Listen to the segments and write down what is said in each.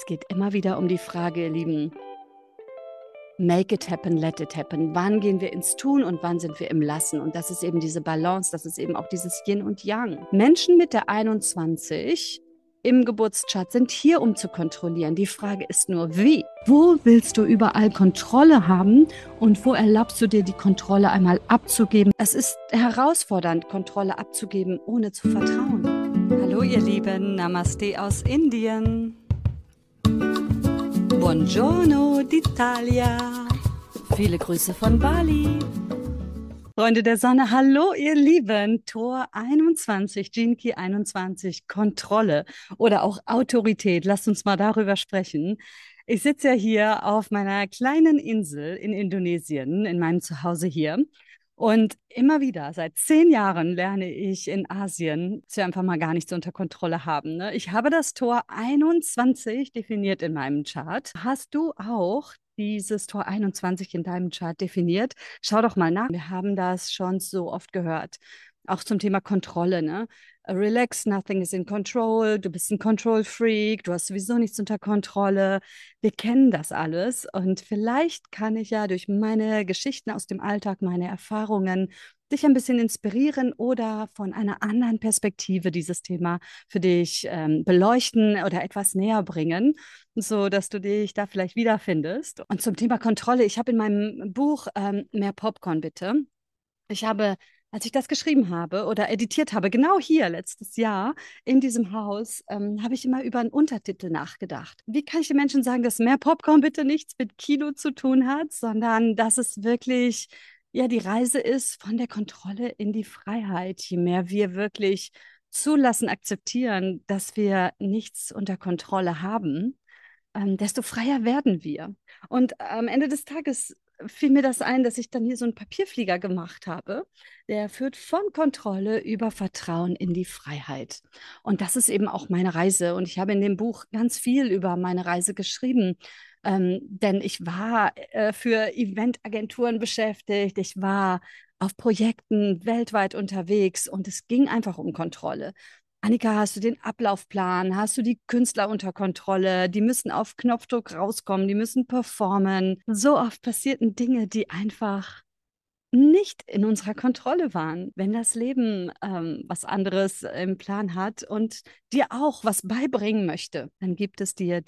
geht immer wieder um die Frage, ihr Lieben, make it happen, let it happen. Wann gehen wir ins Tun und wann sind wir im Lassen? Und das ist eben diese Balance, das ist eben auch dieses Yin und Yang. Menschen mit der 21 im Geburtschart sind hier, um zu kontrollieren. Die Frage ist nur, wie? Wo willst du überall Kontrolle haben und wo erlaubst du dir, die Kontrolle einmal abzugeben? Es ist herausfordernd, Kontrolle abzugeben, ohne zu vertrauen. Hallo ihr Lieben, Namaste aus Indien. Buongiorno d'Italia. Viele Grüße von Bali. Freunde der Sonne, hallo ihr Lieben. Tor 21, Gene Key 21, Kontrolle oder auch Autorität. Lasst uns mal darüber sprechen. Ich sitze ja hier auf meiner kleinen Insel in Indonesien, in meinem Zuhause hier. Und immer wieder, seit 10 Jahren lerne ich in Asien, dass wir einfach mal gar nichts unter Kontrolle haben. Ne? Ich habe das Tor 21 definiert in meinem Chart. Hast du auch dieses Tor 21 in deinem Chart definiert? Schau doch mal nach. Wir haben das schon so oft gehört. Auch zum Thema Kontrolle, ne? Relax, nothing is in control. Du bist ein Control Freak. Du hast sowieso nichts unter Kontrolle. Wir kennen das alles. Und vielleicht kann ich ja durch meine Geschichten aus dem Alltag, meine Erfahrungen, dich ein bisschen inspirieren oder von einer anderen Perspektive dieses Thema für dich beleuchten oder etwas näher bringen, so dass du dich da vielleicht wiederfindest. Und zum Thema Kontrolle, ich habe in meinem Buch Mehr Popcorn bitte. Ich habe, als ich das geschrieben habe oder editiert habe, genau hier letztes Jahr in diesem Haus, habe ich immer über einen Untertitel nachgedacht. Wie kann ich den Menschen sagen, dass Mehr Popcorn bitte nichts mit Kino zu tun hat, sondern dass es wirklich ja die Reise ist von der Kontrolle in die Freiheit. Je mehr wir wirklich zulassen, akzeptieren, dass wir nichts unter Kontrolle haben, desto freier werden wir. Und am Ende des Tages fiel mir das ein, dass ich dann hier so einen Papierflieger gemacht habe. Der führt von Kontrolle über Vertrauen in die Freiheit. Und das ist eben auch meine Reise. Und ich habe in dem Buch ganz viel über meine Reise geschrieben. Denn ich war für Eventagenturen beschäftigt. Ich war auf Projekten weltweit unterwegs und es ging einfach um Kontrolle. Annika, hast du den Ablaufplan? Hast du die Künstler unter Kontrolle? Die müssen auf Knopfdruck rauskommen, die müssen performen. So oft passierten Dinge, die einfach nicht in unserer Kontrolle waren. Wenn das Leben was anderes im Plan hat und dir auch was beibringen möchte, dann gibt es dir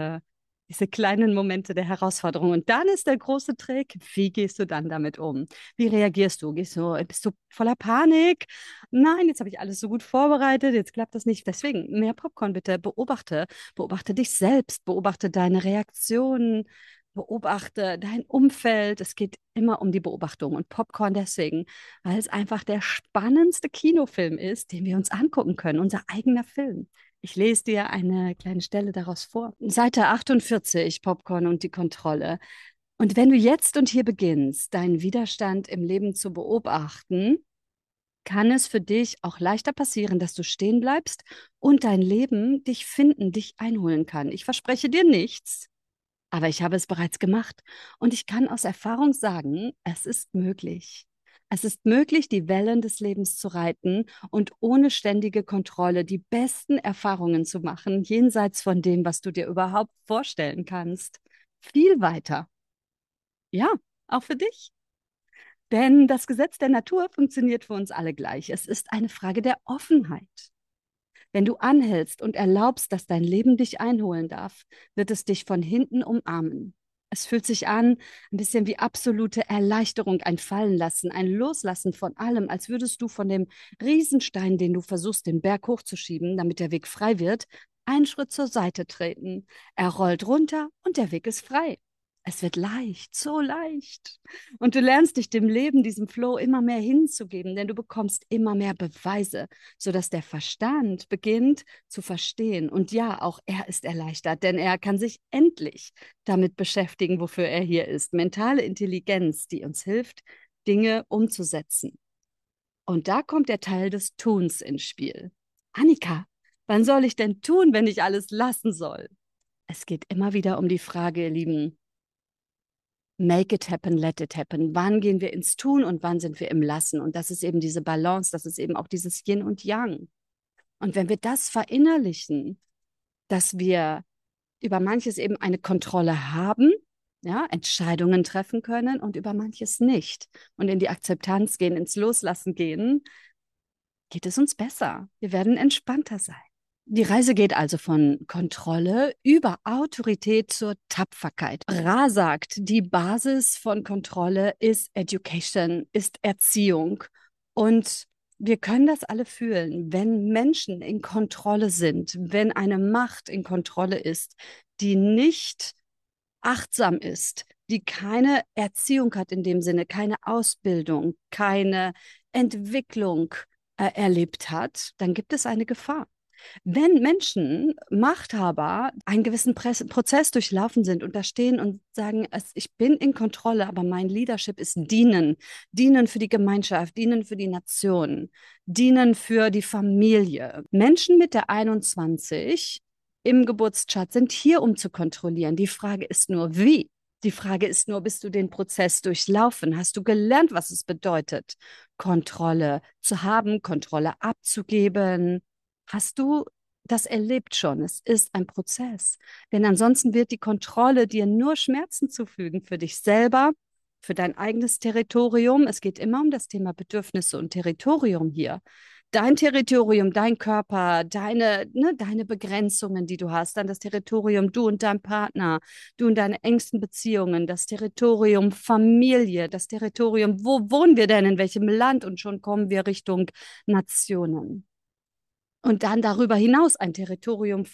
diese kleinen Momente der Herausforderung. Und dann ist der große Trick, wie gehst du dann damit um? Wie reagierst du? Bist du voller Panik? Nein, jetzt habe ich alles so gut vorbereitet, jetzt klappt das nicht. Deswegen mehr Popcorn bitte. Beobachte dich selbst, beobachte deine Reaktionen, beobachte dein Umfeld. Es geht immer um die Beobachtung und Popcorn deswegen, weil es einfach der spannendste Kinofilm ist, den wir uns angucken können, unser eigener Film. Ich lese dir eine kleine Stelle daraus vor. Seite 48, Popcorn und die Kontrolle. Und wenn du jetzt und hier beginnst, deinen Widerstand im Leben zu beobachten, kann es für dich auch leichter passieren, dass du stehen bleibst und dein Leben dich finden, dich einholen kann. Ich verspreche dir nichts, aber ich habe es bereits gemacht und ich kann aus Erfahrung sagen, es ist möglich. Es ist möglich, die Wellen des Lebens zu reiten und ohne ständige Kontrolle die besten Erfahrungen zu machen, jenseits von dem, was du dir überhaupt vorstellen kannst. Viel weiter. Ja, auch für dich. Denn das Gesetz der Natur funktioniert für uns alle gleich. Es ist eine Frage der Offenheit. Wenn du anhältst und erlaubst, dass dein Leben dich einholen darf, wird es dich von hinten umarmen. Es fühlt sich an, ein bisschen wie absolute Erleichterung, ein Fallenlassen, ein Loslassen von allem, als würdest du von dem Riesenstein, den du versuchst, den Berg hochzuschieben, damit der Weg frei wird, einen Schritt zur Seite treten. Er rollt runter und der Weg ist frei. Es wird leicht, so leicht. Und du lernst dich dem Leben, diesem Flow immer mehr hinzugeben, denn du bekommst immer mehr Beweise, sodass der Verstand beginnt zu verstehen. Und ja, auch er ist erleichtert, denn er kann sich endlich damit beschäftigen, wofür er hier ist. Mentale Intelligenz, die uns hilft, Dinge umzusetzen. Und da kommt der Teil des Tuns ins Spiel. Annika, wann soll ich denn tun, wenn ich alles lassen soll? Es geht immer wieder um die Frage, ihr Lieben, make it happen, let it happen. Wann gehen wir ins Tun und wann sind wir im Lassen? Und das ist eben diese Balance, das ist eben auch dieses Yin und Yang. Und wenn wir das verinnerlichen, dass wir über manches eben eine Kontrolle haben, ja, Entscheidungen treffen können und über manches nicht. Und in die Akzeptanz gehen, ins Loslassen gehen, geht es uns besser. Wir werden entspannter sein. Die Reise geht also von Kontrolle über Autorität zur Tapferkeit. Ra sagt, die Basis von Kontrolle ist Education, ist Erziehung. Und wir können das alle fühlen, wenn Menschen in Kontrolle sind, wenn eine Macht in Kontrolle ist, die nicht achtsam ist, die keine Erziehung hat in dem Sinne, keine Ausbildung, keine Entwicklung erlebt hat, dann gibt es eine Gefahr. Wenn Menschen, Machthaber, einen gewissen Prozess durchlaufen sind und da stehen und sagen, ich bin in Kontrolle, aber mein Leadership ist dienen, dienen für die Gemeinschaft, dienen für die Nation, dienen für die Familie. Menschen mit der 21 im Geburtschart sind hier, um zu kontrollieren. Die Frage ist nur, wie? Die Frage ist nur, bist du den Prozess durchlaufen? Hast du gelernt, was es bedeutet, Kontrolle zu haben, Kontrolle abzugeben? Hast du das erlebt schon? Es ist ein Prozess. Denn ansonsten wird die Kontrolle dir nur Schmerzen zufügen für dich selber, für dein eigenes Territorium. Es geht immer um das Thema Bedürfnisse und Territorium hier. Dein Territorium, dein Körper, deine Begrenzungen, die du hast, dann das Territorium, du und dein Partner, du und deine engsten Beziehungen, das Territorium Familie, das Territorium, wo wohnen wir denn, in welchem Land? Und schon kommen wir Richtung Nationen. Und dann darüber hinaus ein Territorium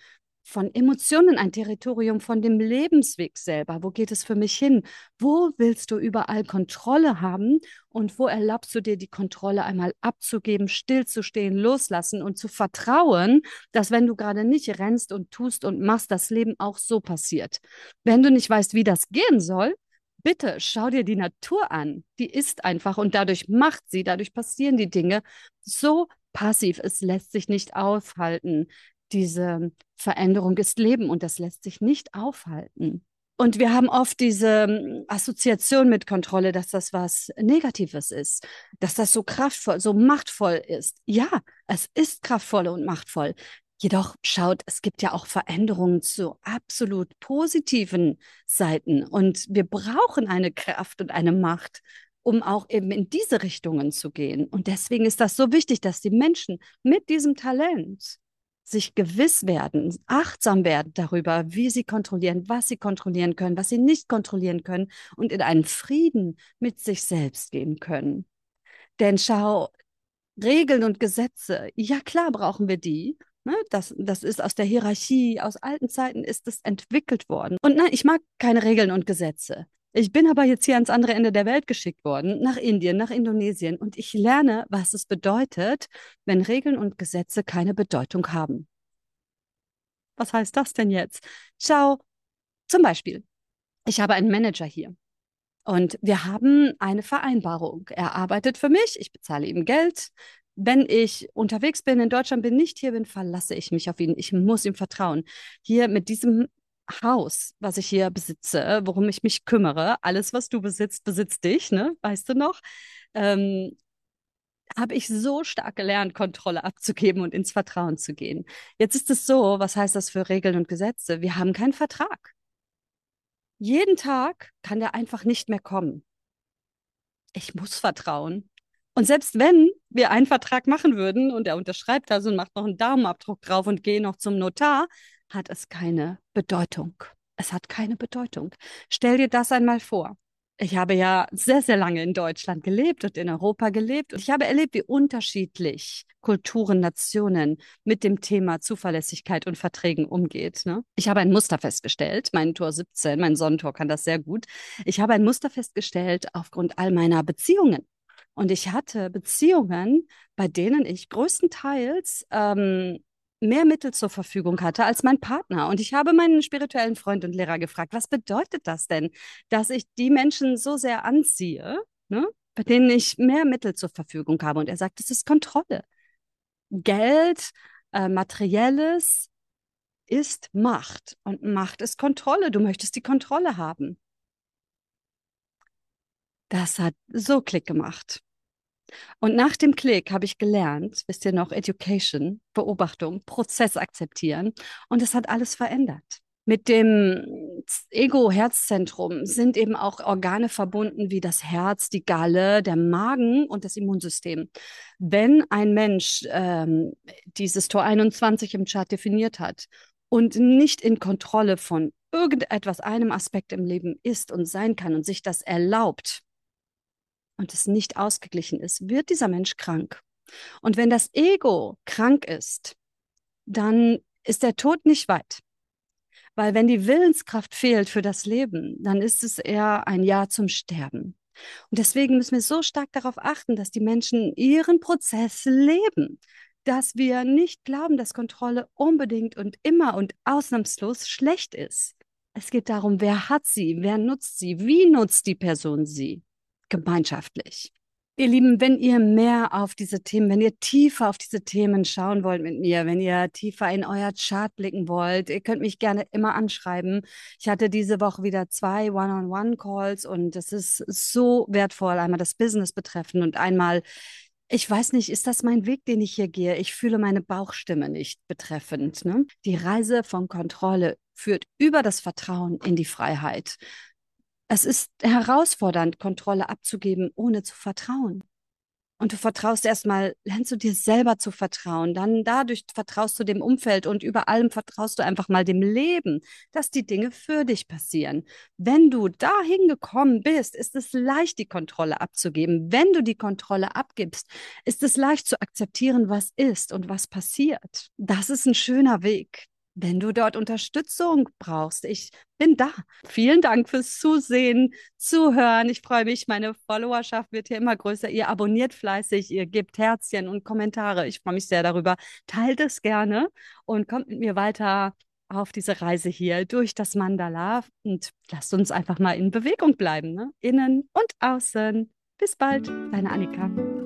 von Emotionen, ein Territorium von dem Lebensweg selber. Wo geht es für mich hin? Wo willst du überall Kontrolle haben? Und wo erlaubst du dir die Kontrolle einmal abzugeben, stillzustehen, loslassen und zu vertrauen, dass wenn du gerade nicht rennst und tust und machst, das Leben auch so passiert. Wenn du nicht weißt, wie das gehen soll, bitte schau dir die Natur an. Die ist einfach und dadurch macht sie, dadurch passieren die Dinge so passiv. Es lässt sich nicht aufhalten. Diese Veränderung ist Leben und das lässt sich nicht aufhalten. Und wir haben oft diese Assoziation mit Kontrolle, dass das was Negatives ist, dass das so kraftvoll, so machtvoll ist. Ja, es ist kraftvoll und machtvoll. Jedoch schaut, es gibt ja auch Veränderungen zu absolut positiven Seiten. Und wir brauchen eine Kraft und eine Macht, um auch eben in diese Richtungen zu gehen. Und deswegen ist das so wichtig, dass die Menschen mit diesem Talent sich gewiss werden, achtsam werden darüber, wie sie kontrollieren, was sie kontrollieren können, was sie nicht kontrollieren können und in einen Frieden mit sich selbst gehen können. Denn schau, Regeln und Gesetze, ja klar brauchen wir die. Ne? Das ist aus der Hierarchie, aus alten Zeiten ist es entwickelt worden. Und nein, ich mag keine Regeln und Gesetze. Ich bin aber jetzt hier ans andere Ende der Welt geschickt worden, nach Indien, nach Indonesien, und ich lerne, was es bedeutet, wenn Regeln und Gesetze keine Bedeutung haben. Was heißt das denn jetzt? Schau, zum Beispiel, ich habe einen Manager hier. Und wir haben eine Vereinbarung. Er arbeitet für mich, ich bezahle ihm Geld. Wenn ich unterwegs bin, in Deutschland bin, nicht hier bin, verlasse ich mich auf ihn. Ich muss ihm vertrauen. Hier mit diesem Haus, was ich hier besitze, worum ich mich kümmere, alles, was du besitzt, besitzt dich, ne? Weißt du noch? Ähm, habe ich so stark gelernt, Kontrolle abzugeben und ins Vertrauen zu gehen. Jetzt ist es so, was heißt das für Regeln und Gesetze? Wir haben keinen Vertrag. Jeden Tag kann der einfach nicht mehr kommen. Ich muss vertrauen. Und selbst wenn wir einen Vertrag machen würden und er unterschreibt das und macht noch einen Daumenabdruck drauf und gehe noch zum Notar, hat es keine Bedeutung. Es hat keine Bedeutung. Stell dir das einmal vor. Ich habe ja sehr, sehr lange in Deutschland gelebt und in Europa gelebt. Und ich habe erlebt, wie unterschiedlich Kulturen, Nationen mit dem Thema Zuverlässigkeit und Verträgen umgeht. Ne? Ich habe ein Muster festgestellt. Mein Tor 17, mein Sonnentor kann das sehr gut. Ich habe ein Muster festgestellt aufgrund all meiner Beziehungen. Und ich hatte Beziehungen, bei denen ich größtenteils mehr Mittel zur Verfügung hatte als mein Partner. Und ich habe meinen spirituellen Freund und Lehrer gefragt, was bedeutet das denn, dass ich die Menschen so sehr anziehe, ne, bei denen ich mehr Mittel zur Verfügung habe? Und er sagt, es ist Kontrolle. Geld, Materielles ist Macht. Und Macht ist Kontrolle. Du möchtest die Kontrolle haben. Das hat so Klick gemacht. Und nach dem Klick habe ich gelernt, wisst ihr noch, Education, Beobachtung, Prozess akzeptieren. Und es hat alles verändert. Mit dem Ego-Herzzentrum sind eben auch Organe verbunden wie das Herz, die Galle, der Magen und das Immunsystem. Wenn ein Mensch dieses Tor 21 im Chart definiert hat und nicht in Kontrolle von irgendetwas, einem Aspekt im Leben ist und sein kann und sich das erlaubt und es nicht ausgeglichen ist, wird dieser Mensch krank. Und wenn das Ego krank ist, dann ist der Tod nicht weit. Weil wenn die Willenskraft fehlt für das Leben, dann ist es eher ein Ja zum Sterben. Und deswegen müssen wir so stark darauf achten, dass die Menschen ihren Prozess leben, dass wir nicht glauben, dass Kontrolle unbedingt und immer und ausnahmslos schlecht ist. Es geht darum, wer hat sie, wer nutzt sie, wie nutzt die Person sie gemeinschaftlich. Ihr Lieben, wenn ihr mehr auf diese Themen, wenn ihr tiefer auf diese Themen schauen wollt mit mir, wenn ihr tiefer in euer Chart blicken wollt, ihr könnt mich gerne immer anschreiben. Ich hatte diese Woche wieder 2 One-on-One-Calls und es ist so wertvoll, einmal das Business betreffend und einmal, ich weiß nicht, ist das mein Weg, den ich hier gehe? Ich fühle meine Bauchstimme nicht betreffend, ne? Die Reise von Kontrolle führt über das Vertrauen in die Freiheit. Es ist herausfordernd, Kontrolle abzugeben, ohne zu vertrauen. Und du vertraust erstmal, lernst du dir selber zu vertrauen, dann dadurch vertraust du dem Umfeld und über allem vertraust du einfach mal dem Leben, dass die Dinge für dich passieren. Wenn du dahin gekommen bist, ist es leicht, die Kontrolle abzugeben. Wenn du die Kontrolle abgibst, ist es leicht zu akzeptieren, was ist und was passiert. Das ist ein schöner Weg. Wenn du dort Unterstützung brauchst, ich bin da. Vielen Dank fürs Zusehen, Zuhören. Ich freue mich, meine Followerschaft wird hier immer größer. Ihr abonniert fleißig, ihr gebt Herzchen und Kommentare. Ich freue mich sehr darüber. Teilt es gerne und kommt mit mir weiter auf diese Reise hier durch das Mandala und lasst uns einfach mal in Bewegung bleiben, ne? Innen und außen. Bis bald, deine Annika.